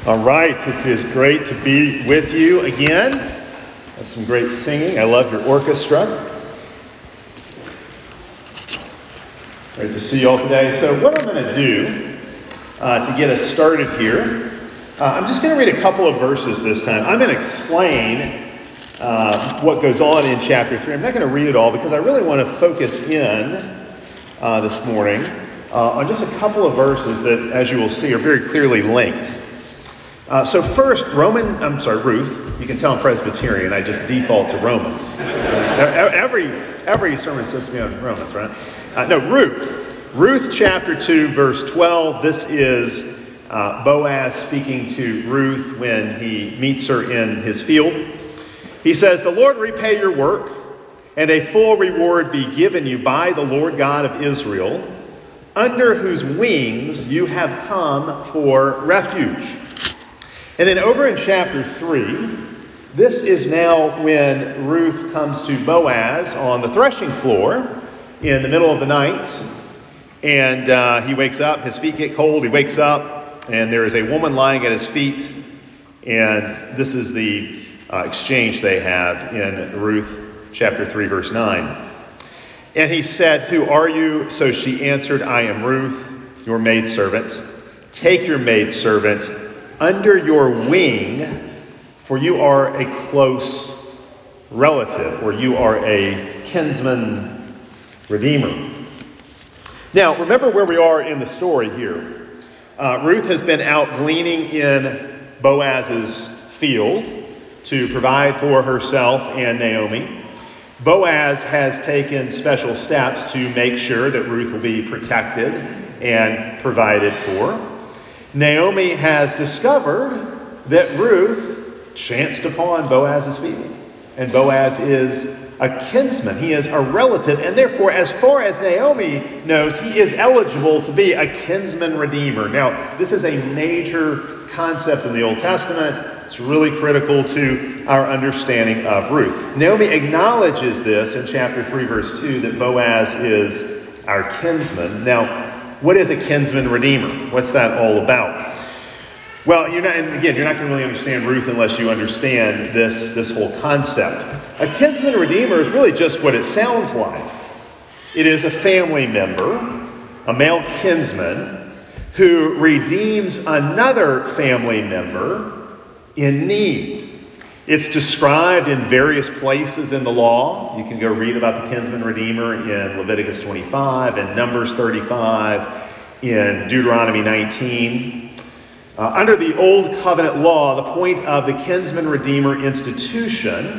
All right, it is great to be with you again. That's some great singing. I love your orchestra. Great to see you all today. So what I'm going to do to get us started here, I'm just going to read a couple of verses this time. I'm going to explain what goes on in chapter 3. I'm not going to read it all because I really want to focus in this morning on just a couple of verses that, as you will see, are very clearly linked. So first, Ruth. You can tell I'm Presbyterian. I just default to Romans. Every sermon is supposed to be on Romans, right? Ruth. Ruth chapter 2, verse 12. This is Boaz speaking to Ruth when he meets her in his field. He says, "The Lord repay your work, and a full reward be given you by the Lord God of Israel, under whose wings you have come for refuge." And then over in chapter 3, this is now when Ruth comes to Boaz on the threshing floor in the middle of the night. And he wakes up, his feet get cold, he wakes up, and there is a woman lying at his feet. And this is the exchange they have in Ruth chapter 3, verse 9. And he said, "Who are you?" So she answered, "I am Ruth, your maidservant. Take your maidservant under your wing, for you are a close relative," or you are a kinsman redeemer. Now, remember where we are in the story here. Ruth has been out gleaning in Boaz's field to provide for herself and Naomi. Boaz has taken special steps to make sure that Ruth will be protected and provided for. Naomi has discovered that Ruth chanced upon Boaz's field. And Boaz is a kinsman. He is a relative. And therefore, as far as Naomi knows, he is eligible to be a kinsman redeemer. Now, this is a major concept in the Old Testament. It's really critical to our understanding of Ruth. Naomi acknowledges this in chapter 3, verse 2, that Boaz is our kinsman. Now, what is a kinsman redeemer? What's that all about? Well, you're not going to really understand Ruth unless you understand this whole concept. A kinsman redeemer is really just what it sounds like. It is a family member, a male kinsman, who redeems another family member in need. It's described in various places in the law. You can go read about the kinsman redeemer in Leviticus 25, in Numbers 35, in Deuteronomy 19. Under the Old Covenant law, the point of the kinsman redeemer institution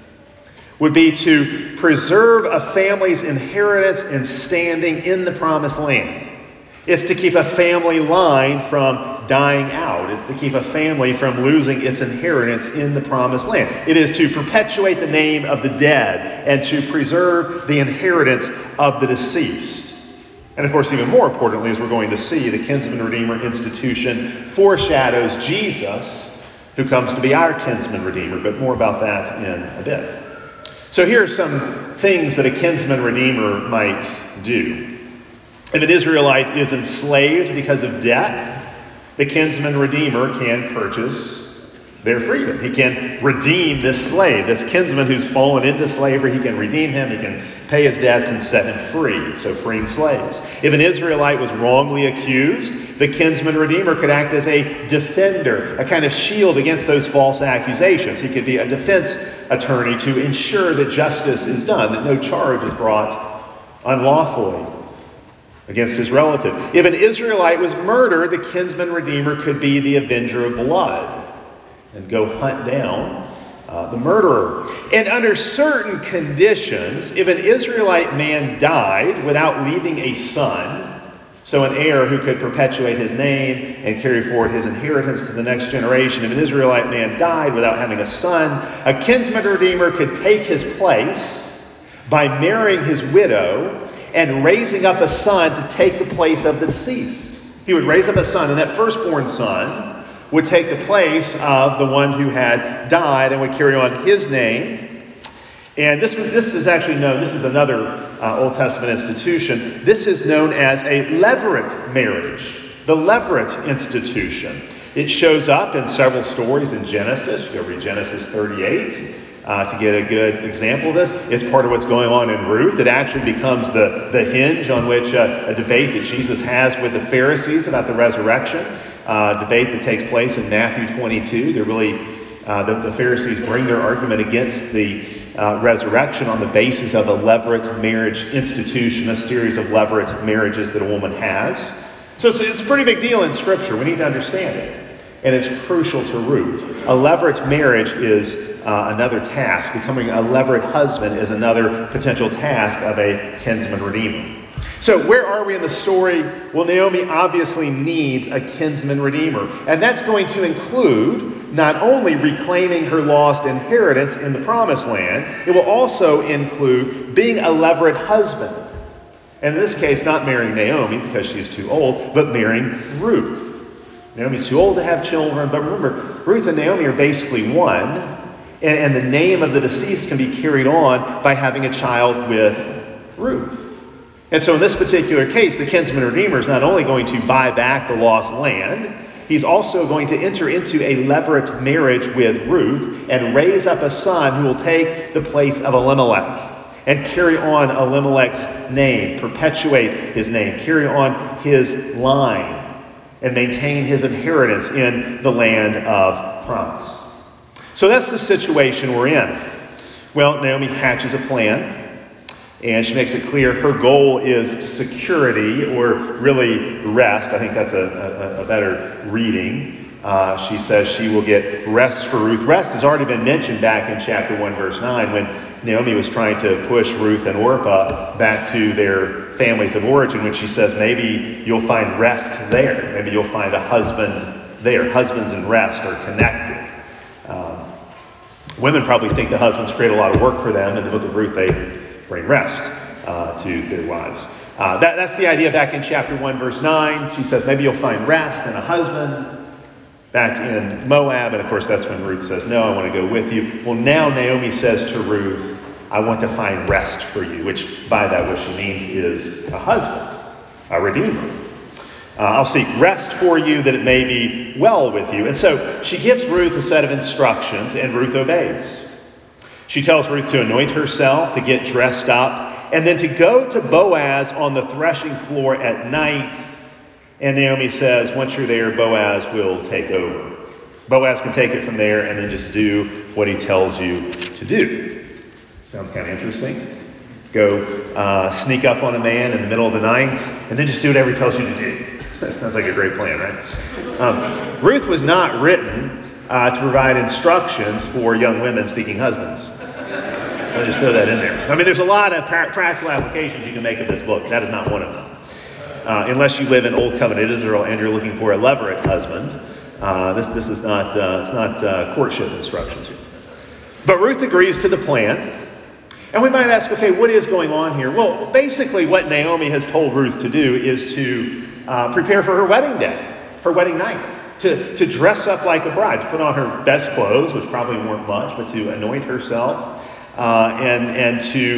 would be to preserve a family's inheritance and standing in the promised land. It's to keep a family line from dying out. It's to keep a family from losing its inheritance in the promised land. It is to perpetuate the name of the dead and to preserve the inheritance of the deceased. And of course, even more importantly, as we're going to see, the kinsman redeemer institution foreshadows Jesus, who comes to be our kinsman redeemer. But more about that in a bit. So here are some things that a kinsman redeemer might do. If an Israelite is enslaved because of debt, the kinsman redeemer can purchase their freedom. He can redeem this slave, this kinsman who's fallen into slavery. He can redeem him. He can pay his debts and set him free. So freeing slaves. If an Israelite was wrongly accused, the kinsman redeemer could act as a defender, a kind of shield against those false accusations. He could be a defense attorney to ensure that justice is done, that no charge is brought unlawfully against his relative. If an Israelite was murdered, the kinsman redeemer could be the avenger of blood and go hunt down the murderer. And under certain conditions, if an Israelite man died without leaving a son, so an heir who could perpetuate his name and carry forward his inheritance to the next generation, if an Israelite man died without having a son, a kinsman redeemer could take his place by marrying his widow and raising up a son to take the place of the deceased. He would raise up a son, and that firstborn son would take the place of the one who had died and would carry on his name. And this is actually known, this is another Old Testament institution. This is known as a levirate marriage. the levirate institution. It shows up in several stories in Genesis. You go read Genesis 38 to get a good example of this. It's part of what's going on in Ruth. It actually becomes the hinge on which a debate that Jesus has with the Pharisees about the resurrection, debate that takes place in Matthew 22. They're really the Pharisees bring their argument against the resurrection on the basis of a levirate marriage institution, a series of levirate marriages that a woman has. So it's a pretty big deal in Scripture. We need to understand it. And it's crucial to Ruth. A levirate marriage is another task. Becoming a levirate husband is another potential task of a kinsman redeemer. So where are we in the story? Well, Naomi obviously needs a kinsman redeemer. And that's going to include not only reclaiming her lost inheritance in the promised land, it will also include being a levirate husband. And in this case, not marrying Naomi because she's too old, but marrying Ruth. Naomi's too old to have children, but remember, Ruth and Naomi are basically one, and the name of the deceased can be carried on by having a child with Ruth. And so in this particular case, the kinsman redeemer is not only going to buy back the lost land, he's also going to enter into a levirate marriage with Ruth and raise up a son who will take the place of Elimelech and carry on Elimelech's name, perpetuate his name, carry on his line, and maintain his inheritance in the land of promise. So that's the situation we're in. Well, Naomi hatches a plan, and she makes it clear her goal is security, or really rest. I think that's a better reading. She says she will get rest for Ruth. Rest has already been mentioned back in chapter 1, verse 9, when Naomi was trying to push Ruth and Orpah back to their families of origin, when she says maybe you'll find rest there. Maybe you'll find a husband there. Husbands and rest are connected. Women probably think the husbands create a lot of work for them. In the book of Ruth, they bring rest to their wives. That's the idea back in chapter 1, verse 9. She says maybe you'll find rest and a husband back in Moab. And of course, that's when Ruth says, no, I want to go with you. Well, now Naomi says to Ruth, I want to find rest for you, which by that what she means is a husband, a redeemer. I'll seek rest for you that it may be well with you. And so she gives Ruth a set of instructions, and Ruth obeys. She tells Ruth to anoint herself, to get dressed up, and then to go to Boaz on the threshing floor at night. And Naomi says, once you're there, Boaz will take over. Boaz can take it from there and then just do what he tells you to do. Sounds kind of interesting. Go sneak up on a man in the middle of the night and then just do whatever he tells you to do. That sounds like a great plan, right? Ruth was not written to provide instructions for young women seeking husbands. I'll just throw that in there. I mean, there's a lot of practical applications you can make of this book. That is not one of them. Unless you live in Old Covenant Israel and you're looking for a levirate husband, this is not it's not courtship instructions here. But Ruth agrees to the plan. And we might ask, okay, what is going on here? Well, basically what Naomi has told Ruth to do is to prepare for her wedding day, her wedding night, to dress up like a bride, to put on her best clothes, which probably weren't much, but to anoint herself, and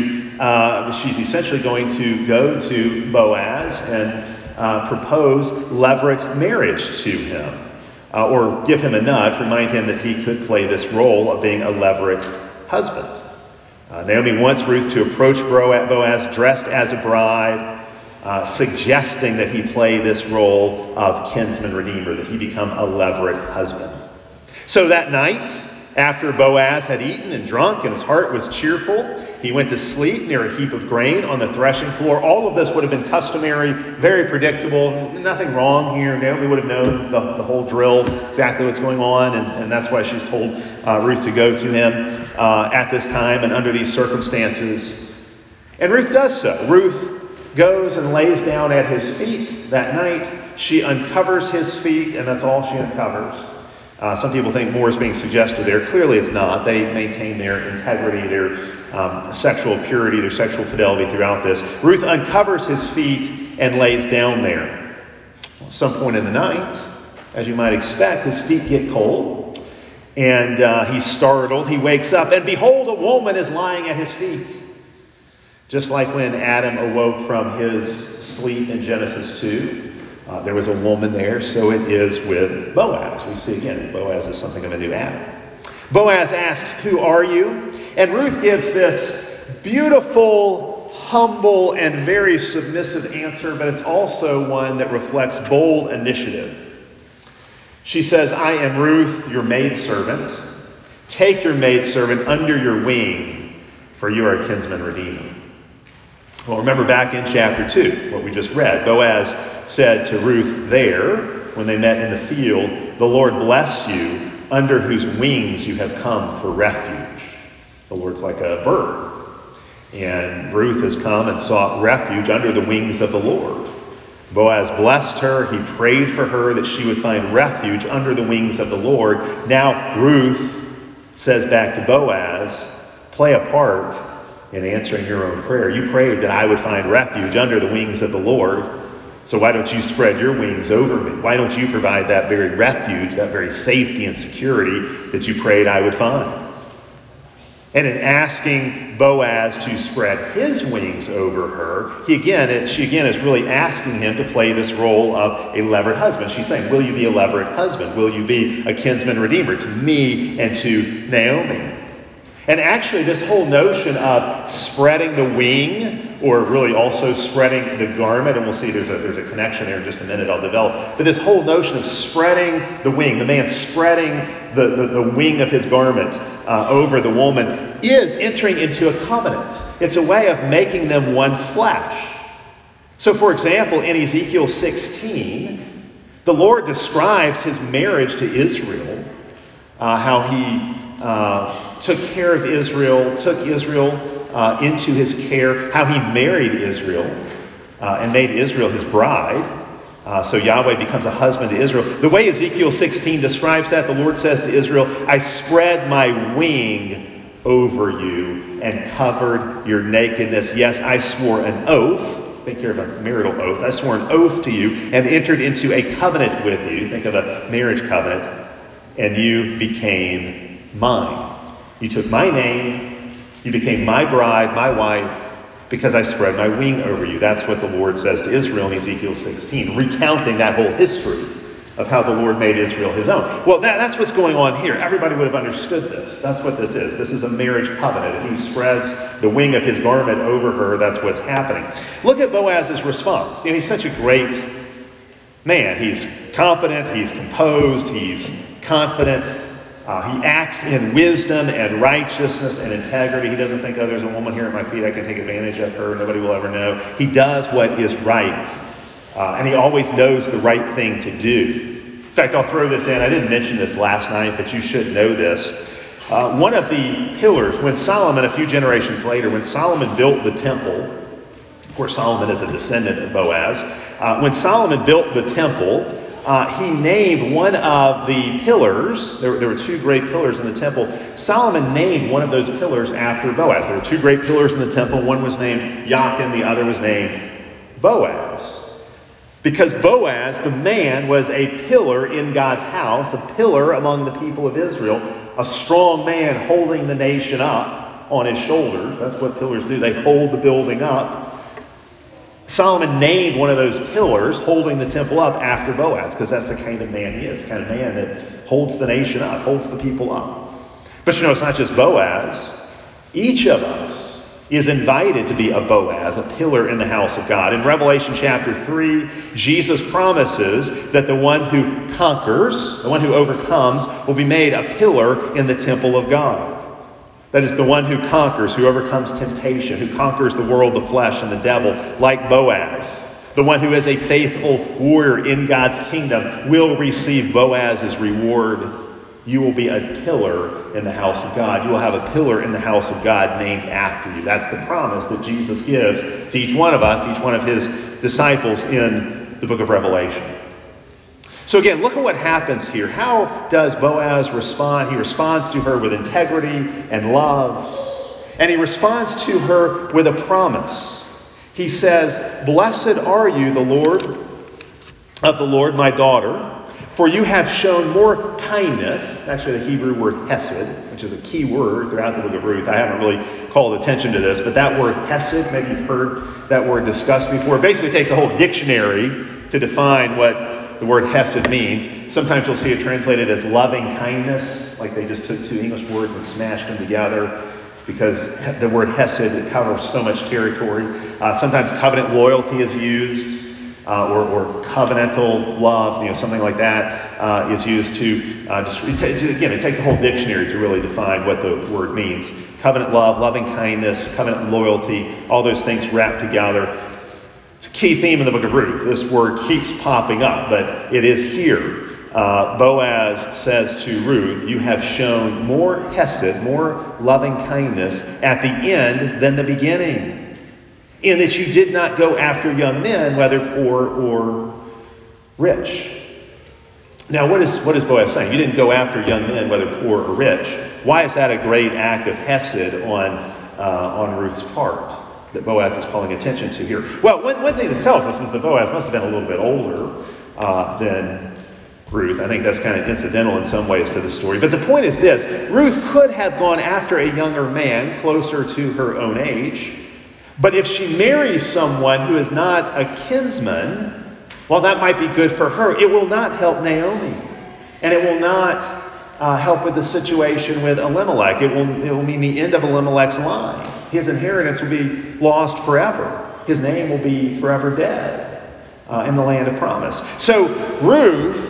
to she's essentially going to go to Boaz and propose levirate marriage to him, or give him a nudge, remind him that he could play this role of being a levirate husband. Naomi wants Ruth to approach Boaz dressed as a bride, suggesting that he play this role of kinsman redeemer, that he become a levirate husband. So that night, after Boaz had eaten and drunk and his heart was cheerful, he went to sleep near a heap of grain on the threshing floor. All of this would have been customary, very predictable, nothing wrong here. Naomi would have known the whole drill, exactly what's going on, and that's why she's told Ruth to go to him at this time and under these circumstances. And Ruth does so. Ruth goes and lays down at his feet that night. She uncovers his feet, and that's all she uncovers. Some people think more is being suggested there. Clearly it's not. They maintain their integrity, their sexual purity, their sexual fidelity throughout this. Ruth uncovers his feet and lays down there. At some point in the night, as you might expect, his feet get cold, and he's startled. He wakes up, and behold, a woman is lying at his feet. Just like when Adam awoke from his sleep in Genesis 2. There was a woman there, so it is with Boaz. We see again, Boaz is something of a new Adam. Boaz asks, "Who are you?" And Ruth gives this beautiful, humble, and very submissive answer, but it's also one that reflects bold initiative. She says, "I am Ruth, your maidservant. Take your maidservant under your wing, for you are a kinsman redeemer." Well, remember back in chapter 2, what we just read. Boaz said to Ruth there, when they met in the field, "The Lord bless you, under whose wings you have come for refuge." The Lord's like a bird. And Ruth has come and sought refuge under the wings of the Lord. Boaz blessed her. He prayed for her that she would find refuge under the wings of the Lord. Now Ruth says back to Boaz, play a part in answering your own prayer. You prayed that I would find refuge under the wings of the Lord. So why don't you spread your wings over me? Why don't you provide that very refuge, that very safety and security that you prayed I would find? And in asking Boaz to spread his wings over her, she again is really asking him to play this role of a levirate husband. She's saying, will you be a levirate husband? Will you be a kinsman redeemer to me and to Naomi? And actually, this whole notion of spreading the wing, or really also spreading the garment, and we'll see there's a connection there in just a minute I'll develop. But this whole notion of spreading the wing, the man spreading the wing of his garment over the woman, is entering into a covenant. It's a way of making them one flesh. So, for example, in Ezekiel 16, the Lord describes his marriage to Israel, how he took care of Israel, took Israel into his care, how he married Israel and made Israel his bride. So Yahweh becomes a husband to Israel. The way Ezekiel 16 describes that, the Lord says to Israel, "I spread my wing over you and covered your nakedness. Yes, I swore an oath." Think here of a marital oath. "I swore an oath to you and entered into a covenant with you." Think of a marriage covenant. "And you became mine." You took my name. You became my bride, my wife, because I spread my wing over you. That's what the Lord says to Israel in Ezekiel 16, recounting that whole history of how the Lord made Israel his own. Well, that's what's going on here. Everybody would have understood this. That's what this is. This is a marriage covenant. If he spreads the wing of his garment over her, that's what's happening. Look at Boaz's response. He's such a great man. He's competent. He's composed. He's confident. He acts in wisdom and righteousness and integrity. He doesn't think, oh, there's a woman here at my feet. I can take advantage of her. Nobody will ever know. He does what is right. And he always knows the right thing to do. In fact, I'll throw this in. I didn't mention this last night, but you should know this. One of the pillars, when Solomon, a few generations later, when Solomon built the temple, of course, Solomon is a descendant of Boaz. When Solomon built the temple, he named one of the pillars. There were two great pillars in the temple. Solomon named one of those pillars after Boaz. There were two great pillars in the temple. One was named Jachin, the other was named Boaz. Because Boaz, the man, was a pillar in God's house, a pillar among the people of Israel, a strong man holding the nation up on his shoulders. That's what pillars do. They hold the building up. Solomon named one of those pillars holding the temple up after Boaz, because that's the kind of man he is, the kind of man that holds the nation up, holds the people up. But it's not just Boaz. Each of us is invited to be a Boaz, a pillar in the house of God. In Revelation chapter 3, Jesus promises that the one who conquers, the one who overcomes, will be made a pillar in the temple of God. That is, the one who conquers, who overcomes temptation, who conquers the world, the flesh, and the devil, like Boaz. The one who is a faithful warrior in God's kingdom will receive Boaz's reward. You will be a pillar in the house of God. You will have a pillar in the house of God named after you. That's the promise that Jesus gives to each one of us, each one of his disciples in the book of Revelation. So again, look at what happens here. How does Boaz respond? He responds to her with integrity and love. And he responds to her with a promise. He says, "Blessed are you, the Lord of the Lord, my daughter, for you have shown more kindness." Actually, the Hebrew word hesed, which is a key word throughout the book of Ruth. I haven't really called attention to this, but that word hesed, maybe you've heard that word discussed before. It basically takes a whole dictionary to define what the word hesed means. Sometimes you'll see it translated as loving kindness, like they just took two English words and smashed them together, because the word hesed covers so much territory. Sometimes covenant loyalty is used, or covenantal love, something like that is used to again, it takes a whole dictionary to really define what the word means. Covenant love, loving kindness, covenant loyalty, all those things wrapped together. It's a key theme in the book of Ruth. This word keeps popping up, but it is here. Boaz says to Ruth, you have shown more hesed, more loving kindness at the end than the beginning, in that you did not go after young men, whether poor or rich. Now, what is Boaz saying? You didn't go after young men, whether poor or rich. Why is that a great act of hesed on Ruth's part that Boaz is calling attention to here? Well, one thing this tells us is that Boaz must have been a little bit older than Ruth. I think that's kind of incidental in some ways to the story. But the point is this: Ruth could have gone after a younger man closer to her own age. But if she marries someone who is not a kinsman, while that might be good for her, it will not help Naomi. And it will not help with the situation with Elimelech. It will mean the end of Elimelech's line. His inheritance will be lost forever. His name will be forever dead in the land of promise. So Ruth,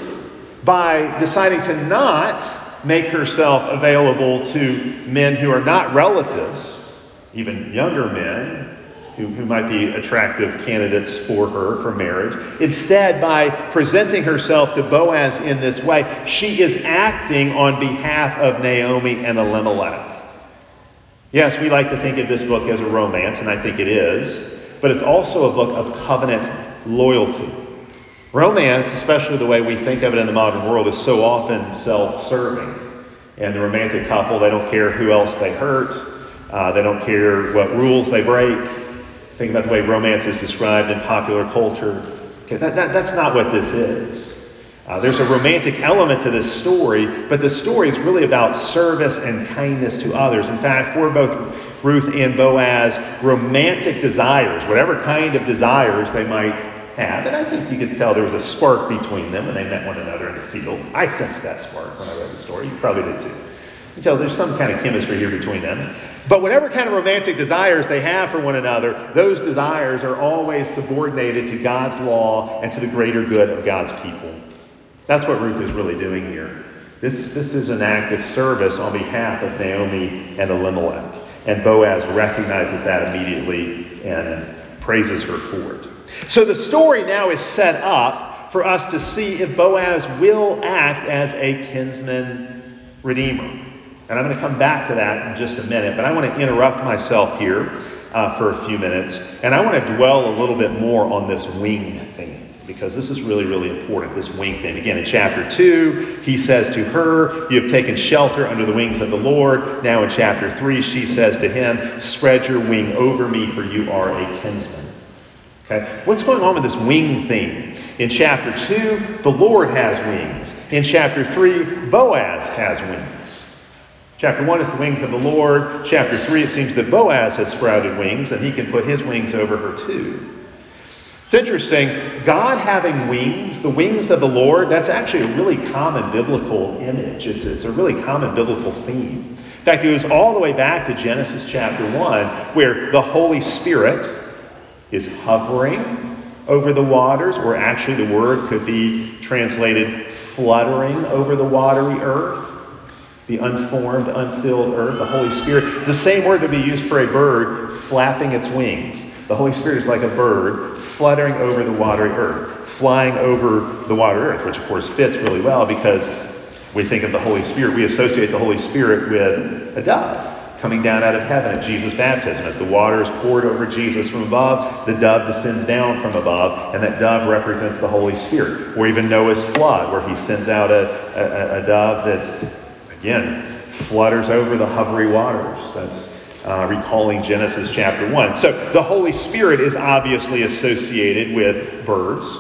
by deciding to not make herself available to men who are not relatives, even younger men who might be attractive candidates for her for marriage, instead, by presenting herself to Boaz in this way, she is acting on behalf of Naomi and Elimelech. Yes, we like to think of this book as a romance, and I think it is, but it's also a book of covenant loyalty. Romance, especially the way we think of it in the modern world, is so often self-serving. And the romantic couple, they don't care who else they hurt. They don't care what rules they break. Think about the way romance is described in popular culture. Okay, that's not what this is. There's a romantic element to this story, but the story is really about service and kindness to others. In fact, for both Ruth and Boaz, romantic desires, whatever kind of desires they might have, and I think you could tell there was a spark between them when they met one another in the field. I sensed that spark when I read the story. You probably did too. You can tell there's some kind of chemistry here between them. But whatever kind of romantic desires they have for one another, those desires are always subordinated to God's law and to the greater good of God's people. That's what Ruth is really doing here. This is an act of service on behalf of Naomi and Elimelech. And Boaz recognizes that immediately and praises her for it. So the story now is set up for us to see if Boaz will act as a kinsman redeemer. And I'm going to come back to that in just a minute, but I want to interrupt myself here for a few minutes, and I want to dwell a little bit more on this wing theme, because this is really, really important, this wing theme. Again, in chapter 2, he says to her, you have taken shelter under the wings of the Lord. Now in chapter 3, she says to him, spread your wing over me, for you are a kinsman. Okay, what's going on with this wing theme? In chapter 2, the Lord has wings. In chapter 3, Boaz has wings. Chapter 1 is the wings of the Lord. Chapter 3, it seems that Boaz has sprouted wings, and he can put his wings over her too. It's interesting, God having wings, the wings of the Lord, that's actually a really common biblical image. It's a really common biblical theme. In fact, it goes all the way back to Genesis chapter 1, where the Holy Spirit is hovering over the waters, or actually the word could be translated fluttering over the watery earth, the unformed, unfilled earth. The Holy Spirit, it's the same word that would be used for a bird flapping its wings. The Holy Spirit is like a bird fluttering over the watery earth, flying over the watery earth, which of course fits really well because we think of the Holy Spirit, we associate the Holy Spirit with a dove coming down out of heaven at Jesus' baptism. As the water is poured over Jesus from above, the dove descends down from above, and that dove represents the Holy Spirit. Or even Noah's flood, where he sends out a dove that, again, flutters over the hovery waters. That's recalling Genesis chapter 1. So the Holy Spirit is obviously associated with birds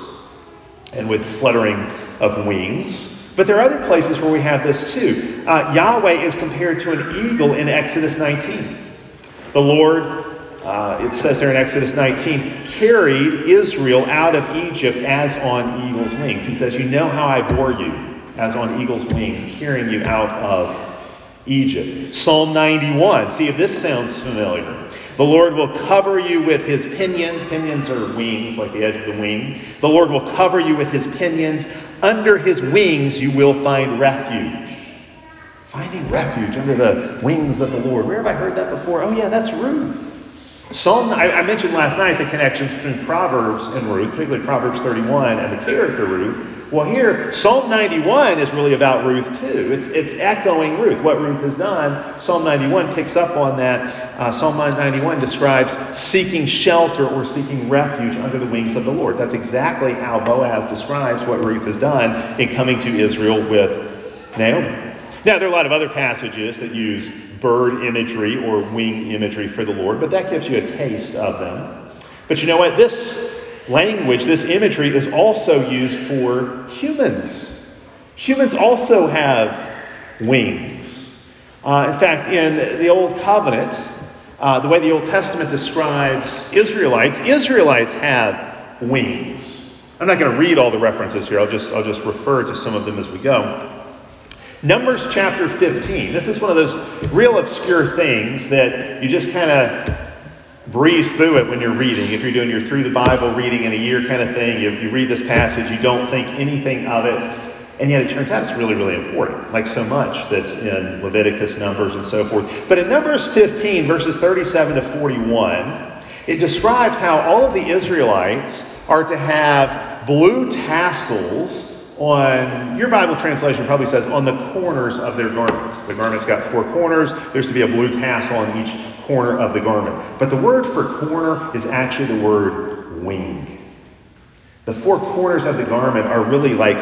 and with fluttering of wings. But there are other places where we have this too. Yahweh is compared to an eagle in Exodus 19. The Lord it says there in Exodus 19, carried Israel out of Egypt as on eagle's wings. He says, you know how I bore you as on eagle's wings, carrying you out of Egypt. Psalm 91. See if this sounds familiar. The Lord will cover you with his pinions. Pinions are wings, like the edge of the wing. The Lord will cover you with his pinions. Under his wings you will find refuge. Finding refuge under the wings of the Lord. Where have I heard that before? Oh yeah, that's Ruth. I mentioned last night the connections between Proverbs and Ruth, particularly Proverbs 31 and the character Ruth. Well, here, Psalm 91 is really about Ruth too. It's echoing Ruth, what Ruth has done. Psalm 91 picks up on that. Psalm 91 describes seeking shelter or seeking refuge under the wings of the Lord. That's exactly how Boaz describes what Ruth has done in coming to Israel with Naomi. Now, there are a lot of other passages that use bird imagery or wing imagery for the Lord, but that gives you a taste of them. But you know what? This language, this imagery is also used for humans. Humans also have wings. In fact, in the Old Covenant, the way the Old Testament describes Israelites have wings. I'm not going to read all the references here. I'll just refer to some of them as we go. Numbers chapter 15. This is one of those real obscure things that you just kind of breeze through it when you're reading. If you're doing your through the Bible reading in a year kind of thing, you read this passage, you don't think anything of it, and yet it turns out it's really, really important, like so much that's in Leviticus, Numbers, and so forth. But in Numbers 15, verses 37 to 41, it describes how all of the Israelites are to have blue tassels on, your Bible translation probably says, on the corners of their garments. The garment's got 4 corners. There's to be a blue tassel on each corner of the garment. But the word for corner is actually the word wing. The 4 corners of the garment are really like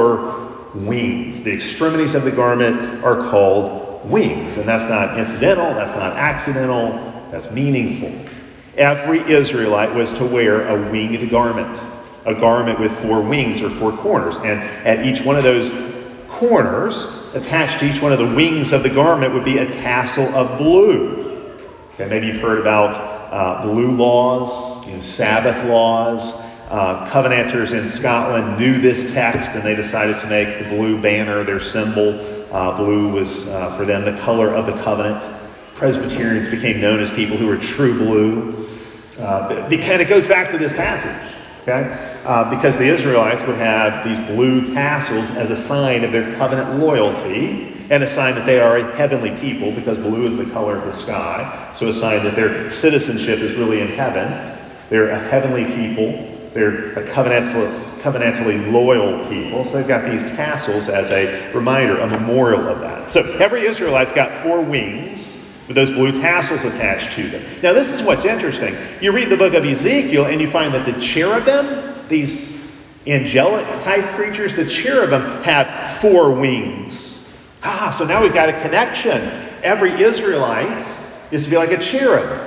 4 wings. The extremities of the garment are called wings. And that's not incidental. That's not accidental. That's meaningful. Every Israelite was to wear a winged garment. A garment with 4 wings or 4 corners. And at each one of those corners, attached to each one of the wings of the garment, would be a tassel of blue. Okay, maybe you've heard about blue laws, Sabbath laws. Covenanters in Scotland knew this text and they decided to make the blue banner their symbol. Blue was for them the color of the covenant. Presbyterians became known as people who were true blue. And it goes back to this passage. Okay? Because the Israelites would have these blue tassels as a sign of their covenant loyalty and a sign that they are a heavenly people because blue is the color of the sky. So a sign that their citizenship is really in heaven. They're a heavenly people. They're a covenantally loyal people. So they've got these tassels as a reminder, a memorial of that. So every Israelite's got 4 wings with those blue tassels attached to them. Now this is what's interesting. You read the book of Ezekiel and you find that the cherubim, these angelic type creatures, the cherubim have 4 wings. So now we've got a connection. Every Israelite is to be like a cherub.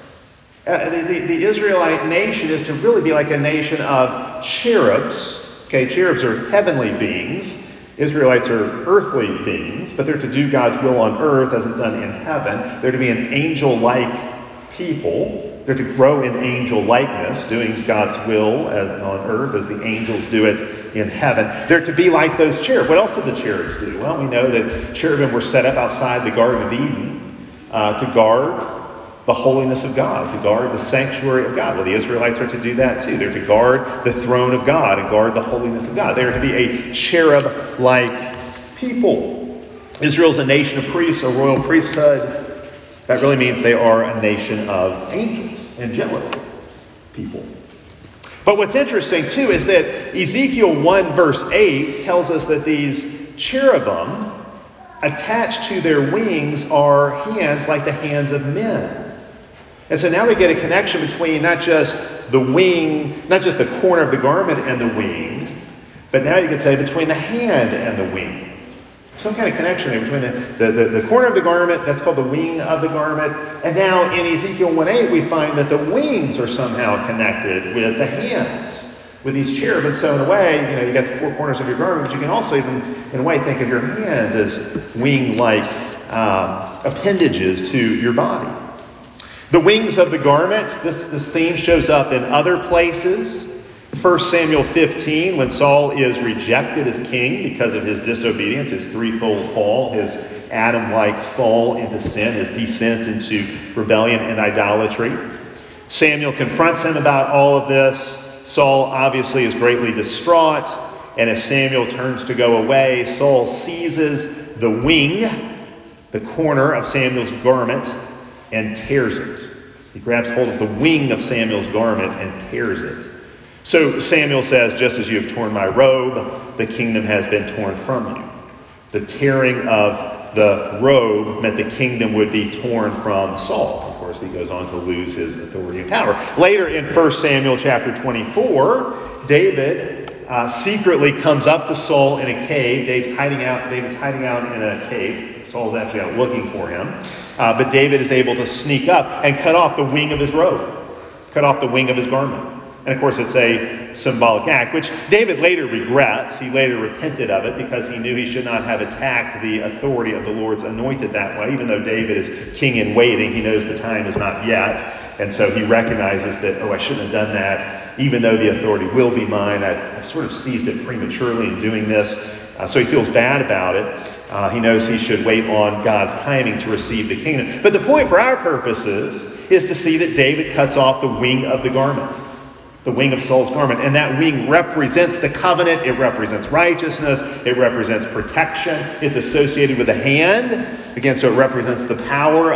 The Israelite nation is to really be like a nation of cherubs. Okay, cherubs are heavenly beings. Israelites are earthly beings, but they're to do God's will on earth as it's done in heaven. They're to be an angel-like people. They're to grow in angel likeness, doing God's will on earth as the angels do it in heaven. They're to be like those cherubs. What else did the cherubs do? Well, we know that cherubim were set up outside the Garden of Eden to guard the holiness of God, to guard the sanctuary of God. Well, the Israelites are to do that too. They're to guard the throne of God and guard the holiness of God. They're to be a cherub-like people. Israel's a nation of priests, a royal priesthood. That really means they are a nation of angels, angelic people. But what's interesting too is that Ezekiel 1 verse 8 tells us that these cherubim attached to their wings are hands like the hands of men. And so now we get a connection between not just the wing, not just the corner of the garment and the wing, but now you could say between the hand and the wing. Some kind of connection there between the corner of the garment, that's called the wing of the garment. And now in Ezekiel 1:8 we find that the wings are somehow connected with the hands, with these cherubim. And so in a way, you got the 4 corners of your garment, but you can also even, in a way, think of your hands as wing-like appendages to your body. The wings of the garment, this theme shows up in other places. 1 Samuel 15, when Saul is rejected as king because of his disobedience, his threefold fall, his Adam-like fall into sin, his descent into rebellion and idolatry. Samuel confronts him about all of this. Saul obviously is greatly distraught, and as Samuel turns to go away, Saul seizes the wing, the corner of Samuel's garment, and tears it. He grabs hold of the wing of Samuel's garment and tears it. So Samuel says, just as you have torn my robe, the kingdom has been torn from you. The tearing of the robe meant the kingdom would be torn from Saul. Of course, he goes on to lose his authority and power. Later in 1 Samuel chapter 24, David secretly comes up to Saul in a cave. David's hiding out in a cave. Saul's actually out looking for him. But David is able to sneak up and cut off the wing of his robe, cut off the wing of his garment. And of course, it's a symbolic act, which David later regrets. He later repented of it because he knew he should not have attacked the authority of the Lord's anointed that way. Even though David is king in waiting, he knows the time is not yet. And so he recognizes that, I shouldn't have done that. Even though the authority will be mine, I've sort of seized it prematurely in doing this. So he feels bad about it. He knows he should wait on God's timing to receive the kingdom. But the point for our purposes is to see that David cuts off the wing of the garment. The wing of Saul's garment. And that wing represents the covenant. It represents righteousness. It represents protection. It's associated with the hand. Again, so it represents the power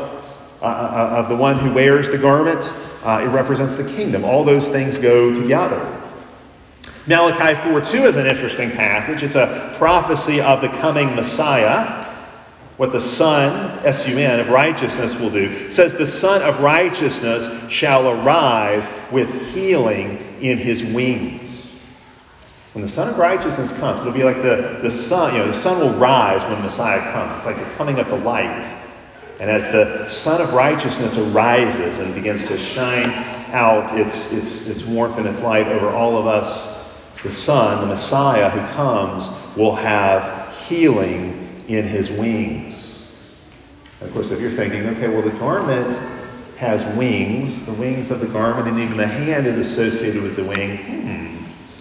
of the one who wears the garment. It represents the kingdom. All those things go together. Malachi 4:2 is an interesting passage. It's a prophecy of the coming Messiah. What the Son, S-U-N, of righteousness will do. It says the Son of righteousness shall arise with healing in his wings. When the Son of righteousness comes, it'll be like the sun. The sun will rise when Messiah comes. It's like the coming of the light. And as the Son of righteousness arises and begins to shine out its warmth and its light over all of us, the Son, the Messiah who comes, will have healing in his wings. And of course, if you're thinking, okay, well, the garment has wings, the wings of the garment, and even the hand is associated with the wing.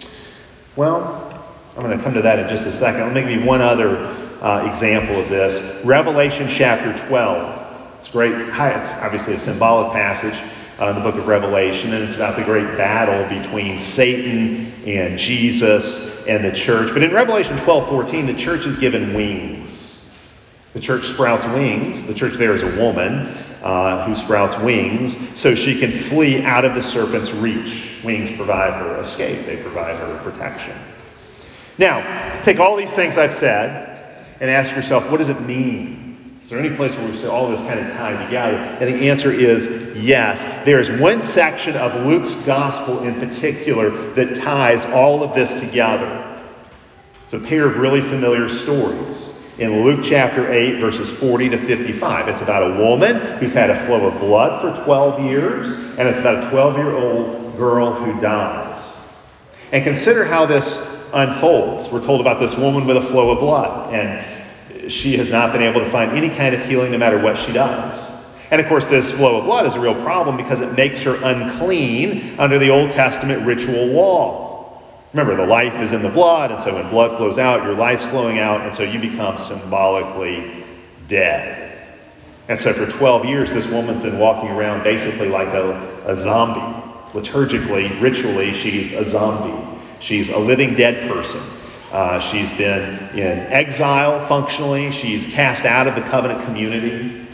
Well, I'm going to come to that in just a second. Let me give you one other example of this. Revelation chapter 12. It's great. It's obviously a symbolic passage in the book of Revelation, and it's about the great battle between Satan and Jesus and the church. But in Revelation 12:14, the church is given wings. The church sprouts wings. The church there is a woman who sprouts wings so she can flee out of the serpent's reach. Wings provide her escape. They provide her protection. Now, take all these things I've said and ask yourself, what does it mean? Is there any place where we say all this kind of tied together? And the answer is yes. There is one section of Luke's gospel in particular that ties all of this together. It's a pair of really familiar stories. In Luke chapter 8, verses 40 to 55. It's about a woman who's had a flow of blood for 12 years, and it's about a 12-year-old girl who dies. And consider how this unfolds. We're told about this woman with a flow of blood, and she has not been able to find any kind of healing no matter what she does. And of course, this flow of blood is a real problem because it makes her unclean under the Old Testament ritual law. Remember, the life is in the blood, and so when blood flows out, your life's flowing out, and so you become symbolically dead. And so for 12 years, this woman's been walking around basically like a zombie. Liturgically, ritually, she's a zombie. She's a living dead person. She's been in exile functionally. She's cast out of the covenant community.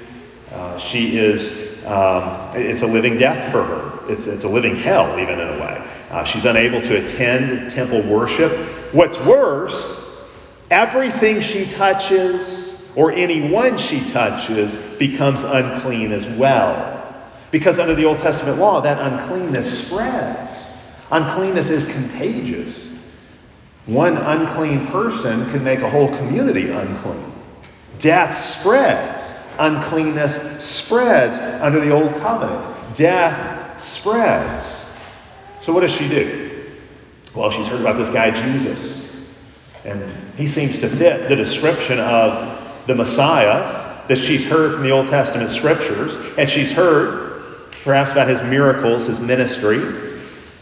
It's a living death for her. It's a living hell, even in a way. She's unable to attend temple worship. What's worse, everything she touches or anyone she touches becomes unclean as well. Because under the Old Testament law, that uncleanness spreads. Uncleanness is contagious. One unclean person can make a whole community unclean. Death spreads. Uncleanness spreads under the Old Covenant. Death spreads. So what does she do? Well, she's heard about this guy Jesus. And he seems to fit the description of the Messiah that she's heard from the Old Testament scriptures. And she's heard perhaps about his miracles, his ministry.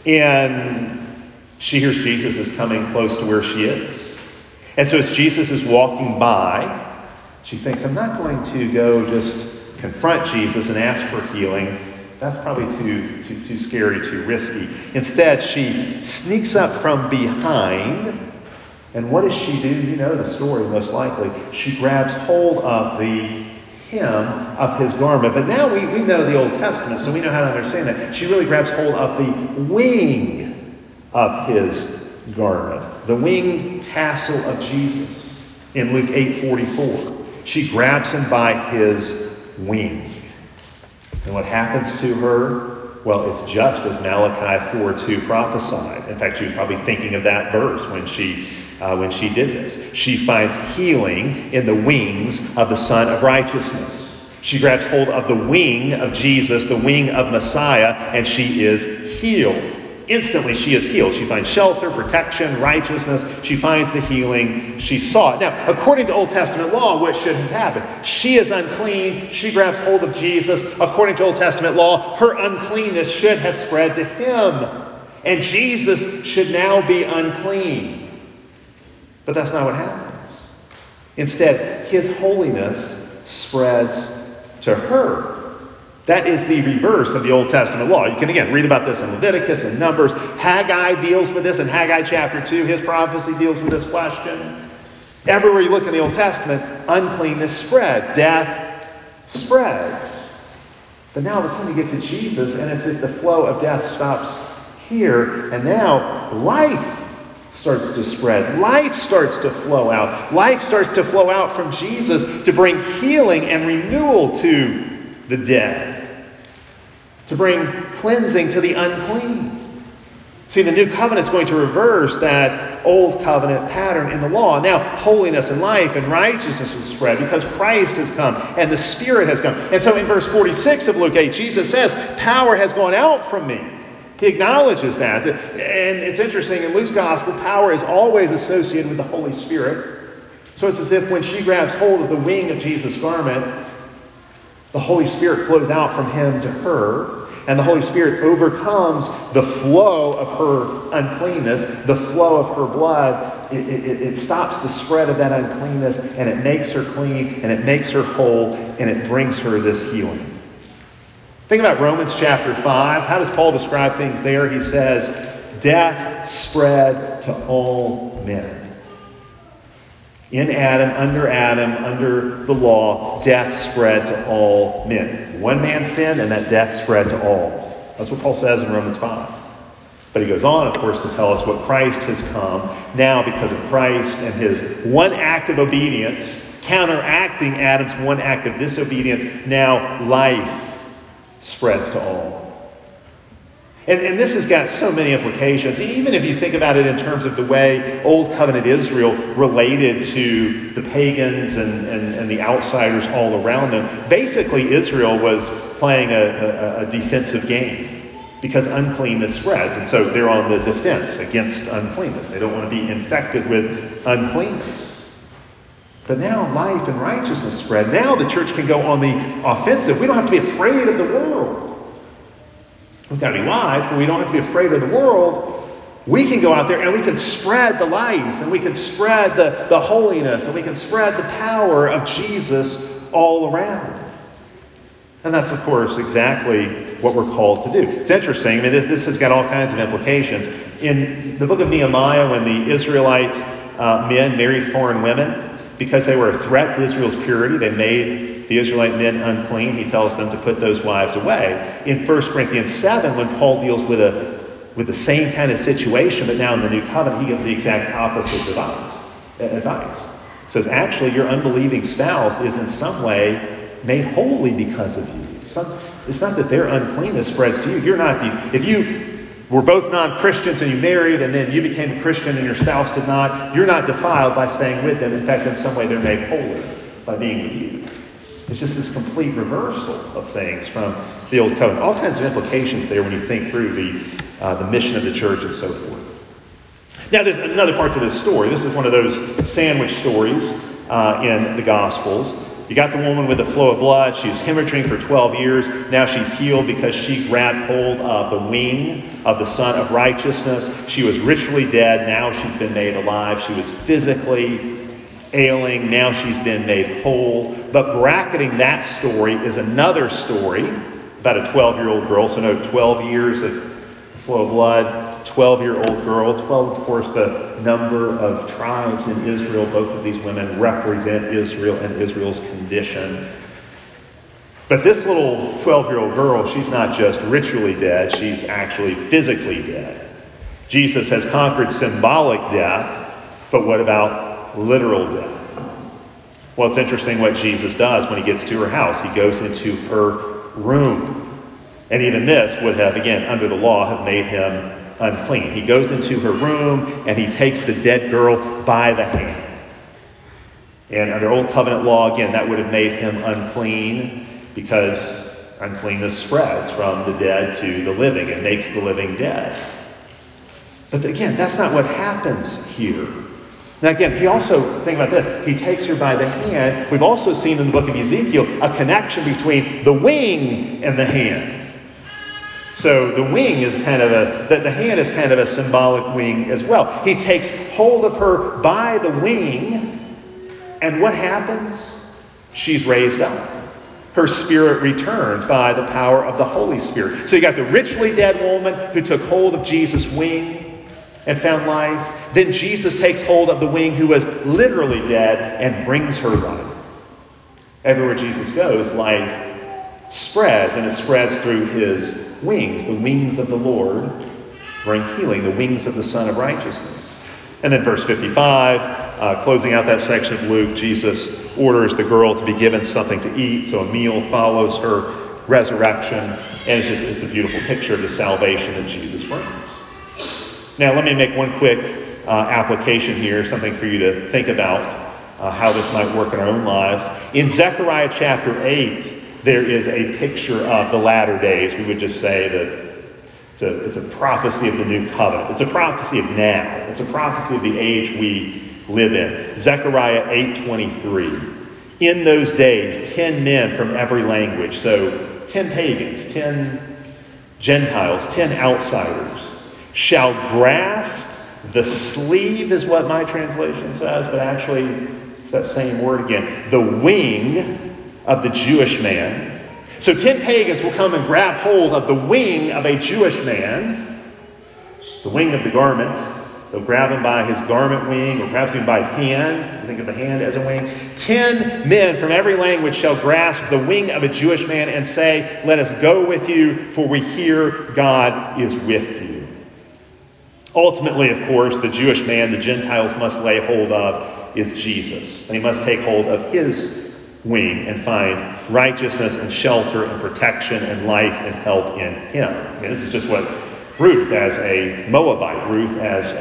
And she hears Jesus is coming close to where she is. And so as Jesus is walking by, she thinks, I'm not going to go just confront Jesus and ask for healing. That's probably too scary, too risky. Instead, she sneaks up from behind. And what does she do? You know the story most likely. She grabs hold of the hem of his garment. But now we know the Old Testament, so we know how to understand that. She really grabs hold of the wing of his garment. The wing tassel of Jesus in Luke 8:44. She grabs him by his wing. And what happens to her? Well, it's just as Malachi 4:2 prophesied. In fact, she was probably thinking of that verse when she did this. She finds healing in the wings of the Son of Righteousness. She grabs hold of the wing of Jesus, the wing of Messiah, and she is healed. Instantly, she is healed. She finds shelter, protection, righteousness. She finds the healing she sought. Now, according to Old Testament law, what should have happened? She is unclean. She grabs hold of Jesus. According to Old Testament law, her uncleanness should have spread to him. And Jesus should now be unclean. But that's not what happens. Instead, his holiness spreads to her. That is the reverse of the Old Testament law. You can, again, read about this in Leviticus and Numbers. Haggai deals with this in Haggai chapter 2. His prophecy deals with this question. Everywhere you look in the Old Testament, uncleanness spreads. Death spreads. But now all of a sudden you get to Jesus, and it's as if the flow of death stops here. And now life starts to spread. Life starts to flow out. Life starts to flow out from Jesus to bring healing and renewal to the dead, to bring cleansing to the unclean. See, the new covenant is going to reverse that old covenant pattern in the law. Now, holiness and life and righteousness will spread because Christ has come and the Spirit has come. And so in verse 46 of Luke 8, Jesus says, power has gone out from me. He acknowledges that. And it's interesting, in Luke's gospel, power is always associated with the Holy Spirit. So it's as if when she grabs hold of the wing of Jesus' garment, the Holy Spirit flows out from him to her, and the Holy Spirit overcomes the flow of her uncleanness, the flow of her blood. It stops the spread of that uncleanness, and it makes her clean, and it makes her whole, and it brings her this healing. Think about Romans chapter 5. How does Paul describe things there? He says, death spread to all men. In Adam, under the law, death spread to all men. One man sinned, and that death spread to all. That's what Paul says in Romans 5. But he goes on, of course, to tell us what Christ has come. Now, because of Christ and his one act of obedience, counteracting Adam's one act of disobedience, now life spreads to all. And this has got so many implications. Even if you think about it in terms of the way Old Covenant Israel related to the pagans and the outsiders all around them. Basically, Israel was playing a defensive game because uncleanness spreads. And so they're on the defense against uncleanness. They don't want to be infected with uncleanness. But now life and righteousness spread. Now the church can go on the offensive. We don't have to be afraid of the world. We've got to be wise, but we don't have to be afraid of the world. We can go out there and we can spread the life, and we can spread the holiness, and we can spread the power of Jesus all around. And that's, of course, exactly what we're called to do. It's interesting. I mean, this has got all kinds of implications. In the book of Nehemiah, when the Israelite men married foreign women, because they were a threat to Israel's purity, they made the Israelite men unclean. He tells them to put those wives away. In 1 Corinthians 7, when Paul deals with the same kind of situation, but now in the new covenant, he gives the exact opposite advice. He says, actually, your unbelieving spouse is in some way made holy because of you. It's not that their uncleanness spreads to you. If you were both non-Christians and you married and then you became a Christian and your spouse did not, you're not defiled by staying with them. In fact, in some way, they're made holy by being with you. It's just this complete reversal of things from the Old Covenant. All kinds of implications there when you think through the mission of the church and so forth. Now, there's another part to this story. This is one of those sandwich stories in the Gospels. You got the woman with the flow of blood. She was hemorrhaging for 12 years. Now she's healed because she grabbed hold of the wing of the Son of Righteousness. She was ritually dead. Now she's been made alive. She was physically ailing. Now she's been made whole. But bracketing that story is another story about a 12-year-old girl. So no, 12 years of flow of blood. 12-year-old girl. 12, of course, the number of tribes in Israel. Both of these women represent Israel and Israel's condition. But this little 12-year-old girl, she's not just ritually dead, she's actually physically dead. Jesus has conquered symbolic death, but what about literal death? Well, it's interesting what Jesus does when he gets to her house. He goes into her room. And even this would have, again, under the law, have made him unclean. He goes into her room and he takes the dead girl by the hand. And under Old Covenant law, again, that would have made him unclean because uncleanness spreads from the dead to the living and makes the living dead. But again, that's not what happens here. Now again, he also, think about this, he takes her by the hand. We've also seen in the book of Ezekiel a connection between the wing and the hand. So the wing is kind of the hand is kind of a symbolic wing as well. He takes hold of her by the wing, and what happens? She's raised up. Her spirit returns by the power of the Holy Spirit. So you got the ritually dead woman who took hold of Jesus' wing and found life. Then Jesus takes hold of the wing who was literally dead and brings her life. Everywhere Jesus goes, life spreads, and it spreads through his wings. The wings of the Lord bring healing, the wings of the Son of Righteousness. And then verse 55, closing out that section of Luke, Jesus orders the girl to be given something to eat, so a meal follows her resurrection, and it's a beautiful picture of the salvation that Jesus brings. Now let me make one quick application here, something for you to think about how this might work in our own lives. In Zechariah chapter 8, there is a picture of the latter days. We would just say that it's a prophecy of the new covenant. It's a prophecy of now. It's a prophecy of the age we live in. Zechariah 8:23. In those days, 10 men from every language, so 10 pagans, 10 Gentiles, 10 outsiders, shall grasp the sleeve, is what my translation says, but actually it's that same word again, the wing of the Jewish man. So 10 pagans will come and grab hold of the wing of a Jewish man, the wing of the garment. They'll grab him by his garment wing, or perhaps even by his hand. You think of the hand as a wing. 10 men from every language shall grasp the wing of a Jewish man and say, "Let us go with you, for we hear God is with you." Ultimately, of course, the Jewish man the Gentiles must lay hold of is Jesus. They must take hold of his wing and find righteousness and shelter and protection and life and help in him. I mean, this is just what Ruth, as a Moabite, Ruth as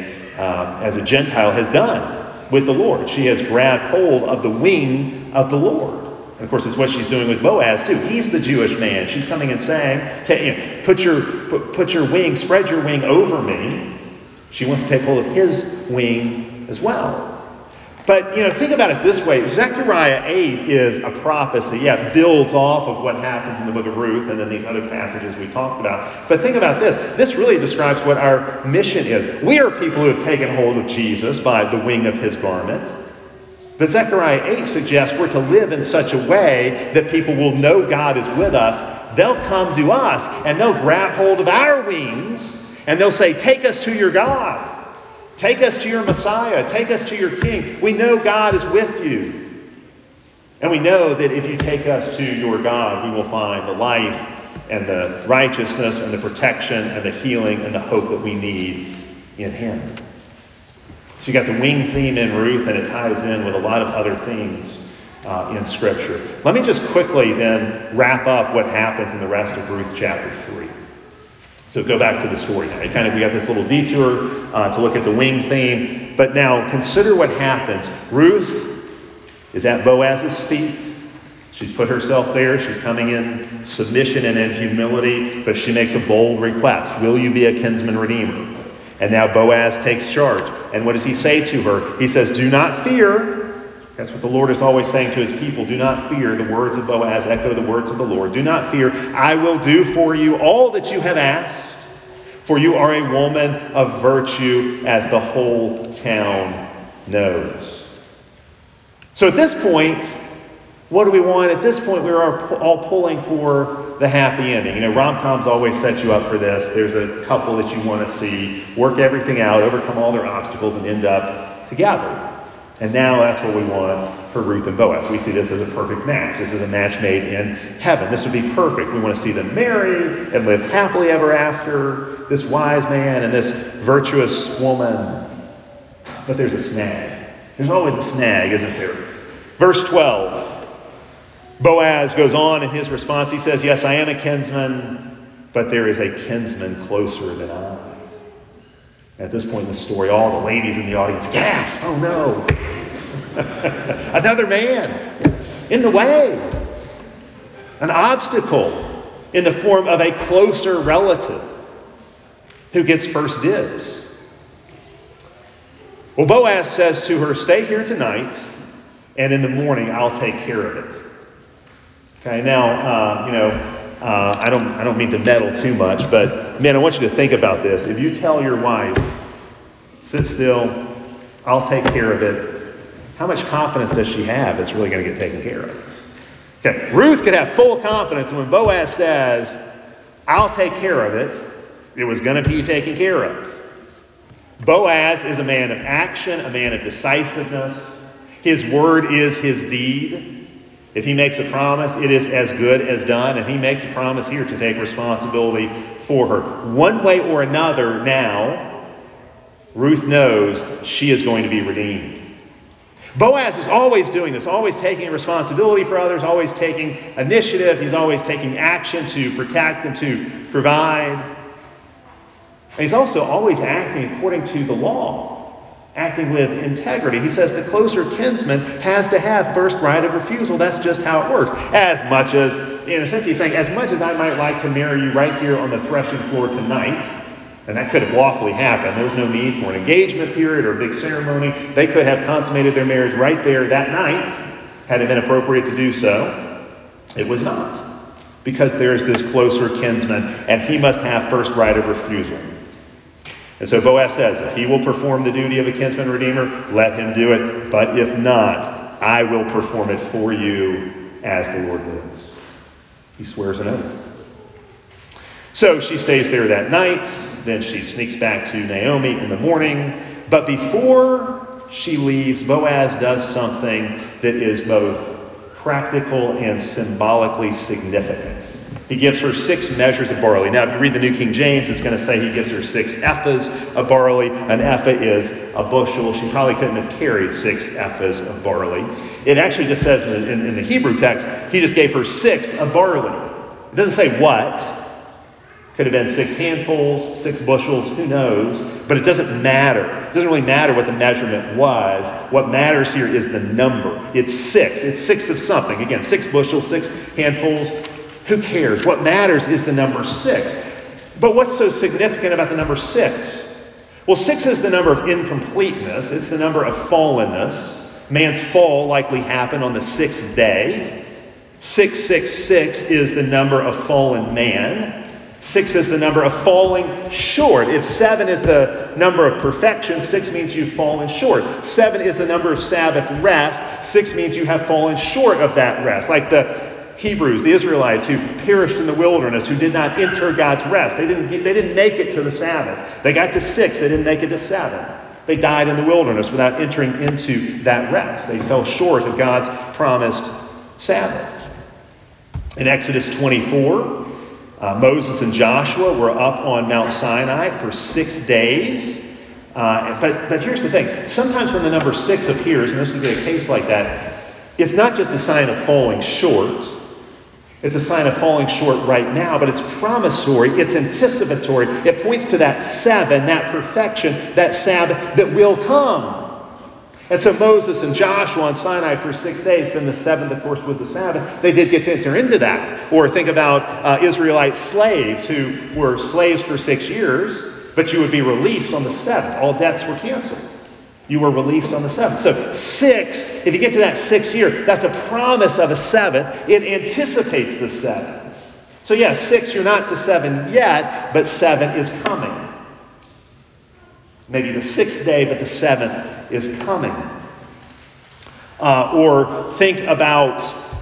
a Gentile, has done with the Lord. She has grabbed hold of the wing of the Lord. And of course, it's what she's doing with Boaz too. He's the Jewish man. She's coming and saying, put your wing, spread your wing over me. She wants to take hold of his wing as well. But, think about it this way. Zechariah 8 is a prophecy. Yeah, it builds off of what happens in the book of Ruth and then these other passages we talked about. But think about this. This really describes what our mission is. We are people who have taken hold of Jesus by the wing of his garment. But Zechariah 8 suggests we're to live in such a way that people will know God is with us. They'll come to us and they'll grab hold of our wings and they'll say, "Take us to your God. Take us to your Messiah. Take us to your King. We know God is with you. And we know that if you take us to your God, we will find the life and the righteousness and the protection and the healing and the hope that we need in him." So you got the wing theme in Ruth, and it ties in with a lot of other themes in Scripture. Let me just quickly then wrap up what happens in the rest of Ruth chapter 3. So go back to the story now. We got this little detour to look at the wing theme. But now consider what happens. Ruth is at Boaz's feet. She's put herself there. She's coming in submission and in humility. But she makes a bold request. Will you be a kinsman redeemer? And now Boaz takes charge. And what does he say to her? He says, "Do not fear, That's what the Lord is always saying to his people. Do not fear. The words of Boaz echo the words of the Lord. Do not fear. I will do for you all that you have asked, for you are a woman of virtue, as the whole town knows. So at this point, what do we want? At this point, we're all pulling for the happy ending. Rom-coms always set you up for this. There's a couple that you want to see work everything out, overcome all their obstacles, and end up together. And now that's what we want for Ruth and Boaz. We see this as a perfect match. This is a match made in heaven. This would be perfect. We want to see them marry and live happily ever after, this wise man and this virtuous woman. But there's a snag. There's always a snag, isn't there? Verse 12. Boaz goes on in his response. He says, yes, I am a kinsman, but there is a kinsman closer than I. At this point in the story, all the ladies in the audience gasp, oh no. Another man in the way. An obstacle in the form of a closer relative who gets first dibs. Well, Boaz says to her, stay here tonight, and in the morning I'll take care of it. Okay, now, I don't mean to meddle too much, but man, I want you to think about this. If you tell your wife, sit still, I'll take care of it, how much confidence does she have it's really going to get taken care of? Okay, Ruth could have full confidence when Boaz says, I'll take care of it, it was going to be taken care of. Boaz is a man of action, a man of decisiveness. His word is his deed. If he makes a promise, it is as good as done. And he makes a promise here to take responsibility for her. One way or another now, Ruth knows she is going to be redeemed. Boaz is always doing this, always taking responsibility for others, always taking initiative. He's always taking action to protect and to provide. And he's also always acting according to the law. Acting with integrity. He says the closer kinsman has to have first right of refusal. That's just how it works. As much as, in a sense, he's saying, as much as I might like to marry you right here on the threshing floor tonight, and that could have lawfully happened. There was no need for an engagement period or a big ceremony. They could have consummated their marriage right there that night, had it been appropriate to do so. It was not. Because there is this closer kinsman, and he must have first right of refusal. And so Boaz says, if he will perform the duty of a kinsman redeemer, let him do it. But if not, I will perform it for you as the Lord lives. He swears an oath. So she stays there that night. Then she sneaks back to Naomi in the morning. But before she leaves, Boaz does something that is both practical and symbolically significant. He gives her 6 measures of barley. Now, if you read the New King James, it's going to say he gives her 6 ephahs of barley. An ephah is a bushel. She probably couldn't have carried 6 ephahs of barley. It actually just says in the Hebrew text, he just gave her 6 of barley. It doesn't say what. Could have been 6 handfuls, 6 bushels, who knows? But it doesn't matter. It doesn't really matter what the measurement was. What matters here is the number. It's 6. It's 6 of something. Again, 6 bushels, 6 handfuls. Who cares? What matters is the number 6. But what's so significant about the number 6? Well, 6 is the number of incompleteness. It's the number of fallenness. Man's fall likely happened on the 6th day. 666 is the number of fallen man. 6 is the number of falling short. If 7 is the number of perfection, 6 means you've fallen short. 7 is the number of Sabbath rest. 6 means you have fallen short of that rest. Like the Hebrews, the Israelites who perished in the wilderness, who did not enter God's rest. They didn't make it to the Sabbath. They got to 6. They didn't make it to 7. They died in the wilderness without entering into that rest. They fell short of God's promised Sabbath. In Exodus 24, Moses and Joshua were up on Mount Sinai for 6 days. But here's the thing. Sometimes when the number 6 appears, and this would be a case like that, it's not just a sign of falling short. It's a sign of falling short right now, but it's promissory, it's anticipatory. It points to that 7, that perfection, that Sabbath that will come. And so Moses and Joshua on Sinai for 6 days, then the 7th, of course, with the Sabbath, they did get to enter into that. Or think about Israelite slaves who were slaves for 6 years, but you would be released on the 7th. All debts were canceled. You were released on the 7th. So 6, if you get to that 6th year, that's a promise of a 7th. It anticipates the 7th. So yes, 6, you're not to 7 yet, but 7 is coming. Maybe the 6th day, but the 7th is coming. Or think about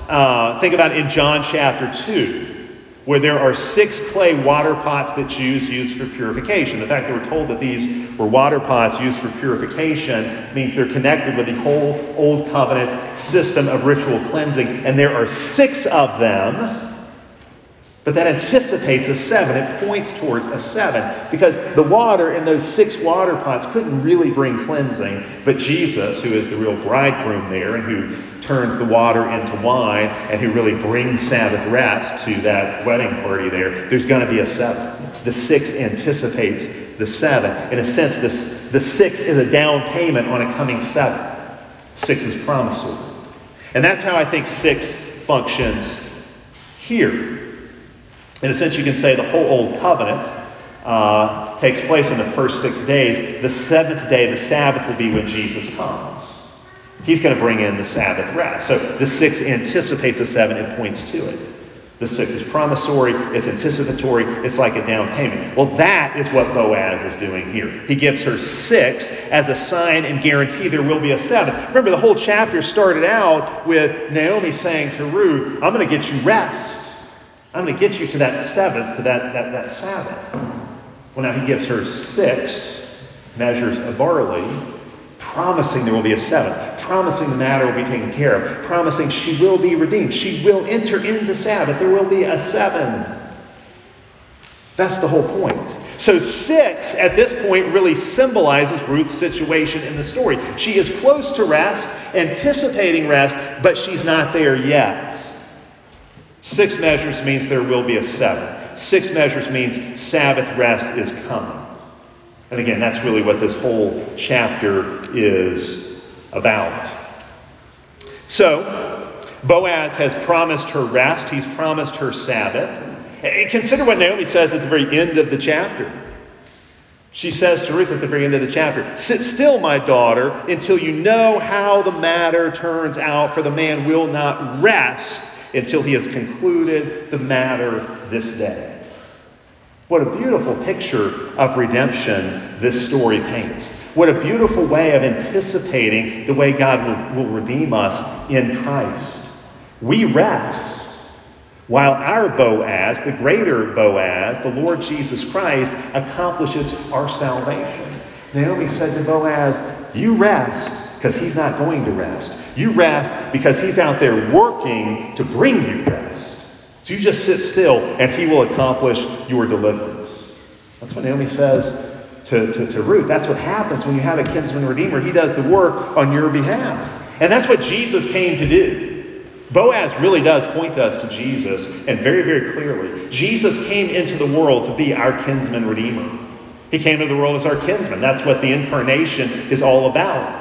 in John chapter 2, where there are 6 clay water pots that Jews used for purification. The fact that we're told that these were water pots used for purification means they're connected with the whole Old Covenant system of ritual cleansing. And there are 6 of them. But that anticipates a 7. It points towards a 7. Because the water in those 6 water pots couldn't really bring cleansing. But Jesus, who is the real bridegroom there and who turns the water into wine and who really brings Sabbath rest to that wedding party there's going to be a 7. The 6 anticipates the 7. In a sense, the 6 is a down payment on a coming 7. 6 is promissory. And that's how I think 6 functions here. In a sense, you can say the whole Old Covenant takes place in the first 6 days. The 7th day, the Sabbath, will be when Jesus comes. He's going to bring in the Sabbath rest. So the 6 anticipates a 7 and points to it. The 6 is promissory, it's anticipatory, it's like a down payment. Well, that is what Boaz is doing here. He gives her 6 as a sign and guarantee there will be a 7. Remember, the whole chapter started out with Naomi saying to Ruth, I'm going to get you rest. I'm going to get you to that 7th, to that Sabbath. Well, now he gives her 6 measures of barley, promising there will be a 7th, promising the matter will be taken care of, promising she will be redeemed. She will enter into Sabbath. There will be a 7. That's the whole point. So 6 at this point really symbolizes Ruth's situation in the story. She is close to rest, anticipating rest, but she's not there yet. 6 measures means there will be a 7. 6 measures means Sabbath rest is coming. And again, that's really what this whole chapter is about. So, Boaz has promised her rest. He's promised her Sabbath. And consider what Naomi says at the very end of the chapter. She says to Ruth at the very end of the chapter, sit still, my daughter, until you know how the matter turns out, for the man will not rest until he has concluded the matter this day. What a beautiful picture of redemption this story paints. What a beautiful way of anticipating the way God will redeem us in Christ. We rest while our Boaz, the greater Boaz, the Lord Jesus Christ, accomplishes our salvation. Naomi said to Boaz, you rest because he's not going to rest. You rest because he's out there working to bring you rest. So you just sit still and he will accomplish your deliverance. That's what Naomi says to Ruth. That's what happens when you have a kinsman redeemer. He does the work on your behalf. And that's what Jesus came to do. Boaz really does point us to Jesus, and very, very clearly. Jesus came into the world to be our kinsman redeemer. He came into the world as our kinsman. That's what the incarnation is all about.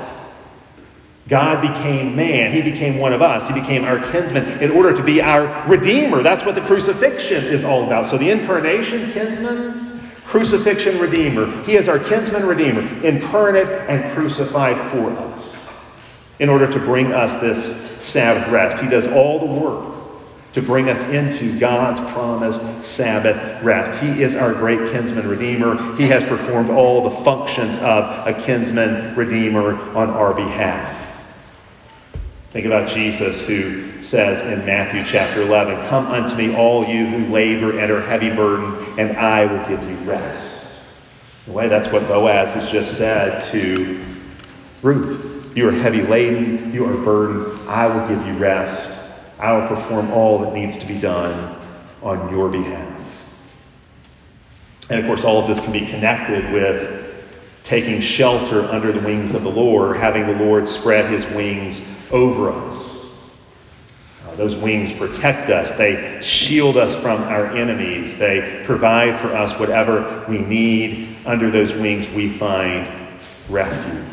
God became man. He became one of us. He became our kinsman in order to be our redeemer. That's what the crucifixion is all about. So the incarnation, kinsman, crucifixion, redeemer. He is our kinsman redeemer, incarnate and crucified for us in order to bring us this Sabbath rest. He does all the work to bring us into God's promised Sabbath rest. He is our great kinsman redeemer. He has performed all the functions of a kinsman redeemer on our behalf. Think about Jesus, who says in Matthew chapter 11, come unto me, all you who labor and are heavy burdened, and I will give you rest. In a way, that's what Boaz has just said to Ruth. You are heavy laden, you are burdened, I will give you rest. I will perform all that needs to be done on your behalf. And of course, all of this can be connected with taking shelter under the wings of the Lord, having the Lord spread his wings over us. Those wings protect us. They shield us from our enemies. They provide for us whatever we need. Under those wings we find refuge.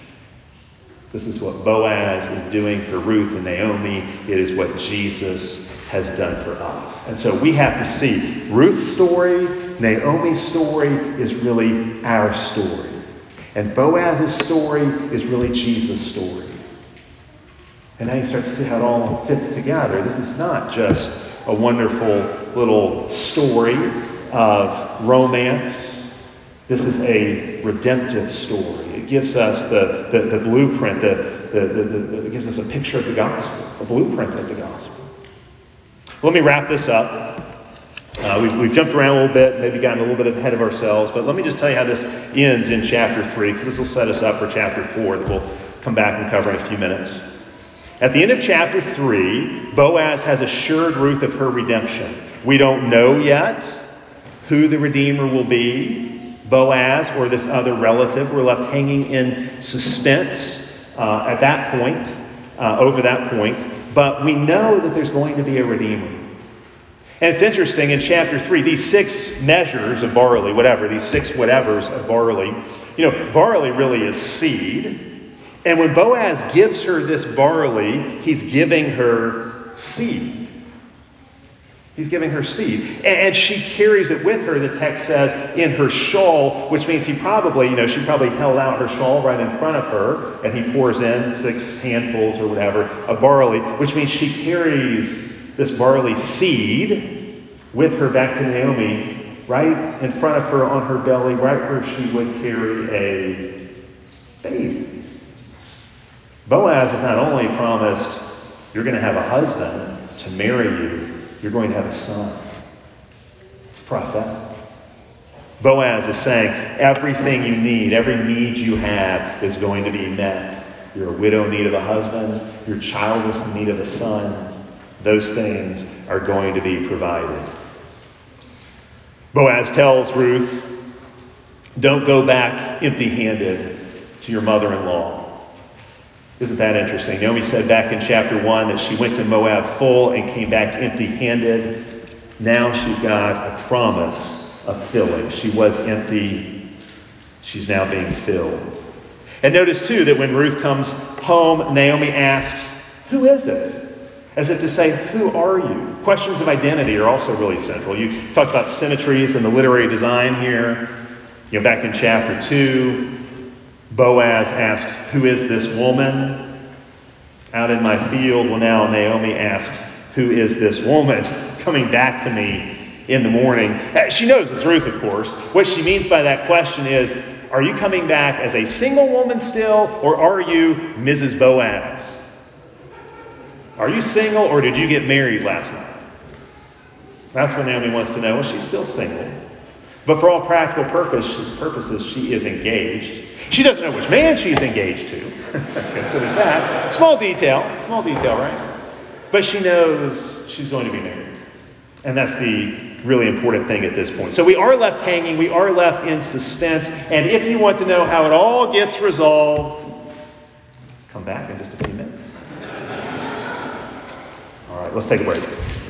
This is what Boaz is doing for Ruth and Naomi. It is what Jesus has done for us. And so we have to see Ruth's story, Naomi's story is really our story. And Boaz's story is really Jesus' story. And now you start to see how it all fits together. This is not just a wonderful little story of romance. This is a redemptive story. It gives us the blueprint, it gives us a picture of the gospel, a blueprint of the gospel. Let me wrap this up. We've jumped around a little bit, maybe gotten a little bit ahead of ourselves, but let me just tell you how this ends in chapter 3, because this will set us up for chapter 4 that we'll come back and cover in a few minutes. At the end of chapter 3, Boaz has assured Ruth of her redemption. We don't know yet who the Redeemer will be, Boaz or this other relative. We're left hanging in suspense at that point, over that point. But we know that there's going to be a Redeemer. And it's interesting, in chapter 3, these 6 measures of barley, these 6 whatevers of barley, barley really is seed. And when Boaz gives her this barley, he's giving her seed. He's giving her seed. And she carries it with her, the text says, in her shawl, which means she probably held out her shawl right in front of her, and he pours in 6 handfuls or whatever of barley, which means she carries this barley seed with her back to Naomi, right in front of her on her belly, right where she would carry a baby. Boaz has not only promised, you're going to have a husband to marry you, you're going to have a son. It's prophetic. Boaz is saying everything you need, every need you have is going to be met. You're a widow in need of a husband, you're childless in need of a son. Those things are going to be provided. Boaz tells Ruth, don't go back empty-handed to your mother-in-law. Isn't that interesting? Naomi said back in chapter 1 that she went to Moab full and came back empty-handed. Now she's got a promise of filling. She was empty. She's now being filled. And notice too that when Ruth comes home, Naomi asks, who is it? As if to say, who are you? Questions of identity are also really central. You talked about symmetries and the literary design here. Back in chapter 2, Boaz asks, who is this woman out in my field? Well, now Naomi asks, who is this woman coming back to me in the morning? She knows it's Ruth, of course. What she means by that question is, are you coming back as a single woman still, or are you Mrs. Boaz? Are you single, or did you get married last night? That's what Naomi wants to know. Well, she's still single. But for all practical purposes, she is engaged. She doesn't know which man she's engaged to. So there's that. Small detail, right? But she knows she's going to be married. And that's the really important thing at this point. So we are left hanging. We are left in suspense. And if you want to know how it all gets resolved, come back in just a few minutes. All right, let's take a break.